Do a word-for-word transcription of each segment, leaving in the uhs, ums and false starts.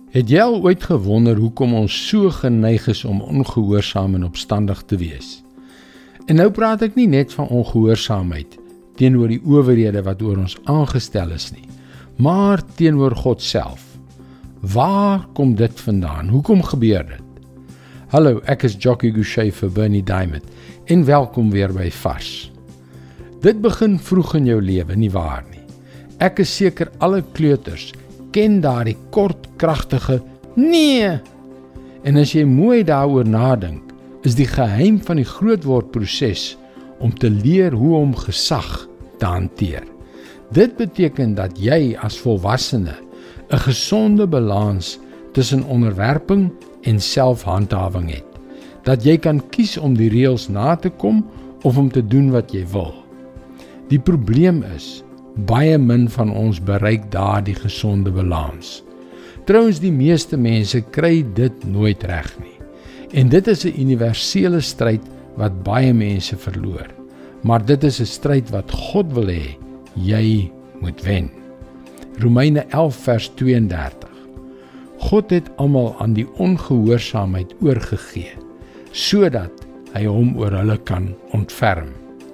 Het jy al ooit gewonder hoekom ons so geneig is om ongehoorsaam en opstandig te wees? En nou praat ek nie net van ongehoorsaamheid teenoor die owerhede wat oor ons aangestel is nie, maar teenoor God self. Waar kom dit vandaan? Hoekom gebeur dit? Hallo, ek is Jockey Gouchee vir Bernie Diamond en welkom weer by Vars. Dit begin vroeg in jou lewe, nie waar nie? Ek is seker alle kleuters ken daardie kort, kragtige nee. En as jy mooi daaroor nadink, is die geheim van die grootwordproses om te leer hoe om gesag te hanteer. Dit beteken dat jy as volwassene 'n gesonde balans tussen onderwerping en selfhandhawing het. Dat jy kan kies om die reëls na te kom of om te doen wat jy wil. Die probleem is, baie min van ons bereik daardie gesonde balans. Trouwens, die meeste mense kry dit nooit reg nie. En dit is 'n universele stryd wat baie mense verloor. Maar dit is 'n stryd wat God wil hê jy moet wen. Romeine elf vers tweeëndertig. God het almal aan die ongehoorsaamheid oorgegee, sodat hy hom oor hulle kan ontferm.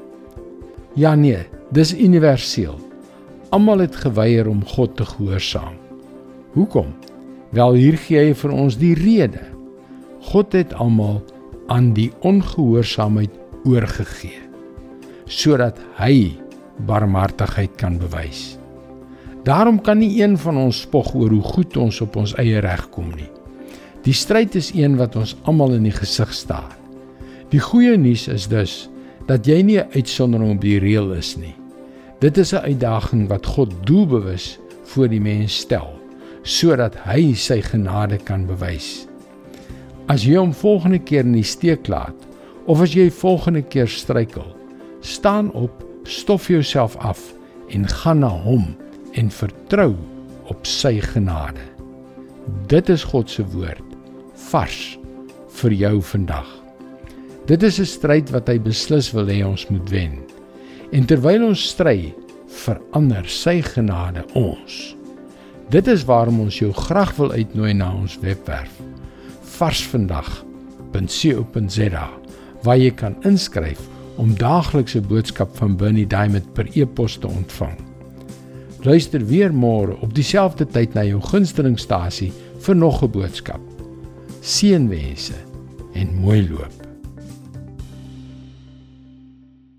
Ja nee, dis universeel. Almal het geweier om God te gehoorsaam. Hoekom? Wel, hier gee hy vir ons die rede. God het almal aan die ongehoorsaamheid oorgegee, sodat hy barmhartigheid kan bewys. Daarom kan nie een van ons spog oor hoe goed ons op ons eie reg kom nie. Die stryd is een wat ons almal in die gesig staar. Die goeie nuus is dus, dat jy nie 'n uitsondering op die reël is nie. Dit is 'n uitdaging wat God doelbewus voor die mens stel, sodat hy sy genade kan bewys. As jy hom volgende keer in die steek laat, of as jy volgende keer struikel, staan op, stof jouself af en gaan na hom en vertrou op sy genade. Dit is God se woord, vars vir jou vandag. Dit is 'n stryd wat hy beslis wil hê ons moet wen. En terwyl ons stry, verander sy genade ons. Dit is waarom ons jou graag wil uitnooi na ons webwerf, varsvandag punt co punt za, waar jy kan inskryf om daaglikse boodskap van Bernie Diamond per e-pos te ontvang. Luister weer môre op dieselfde tyd na jou gunstelingstasie vir nog 'n boodskap. Seënwense en mooi loop.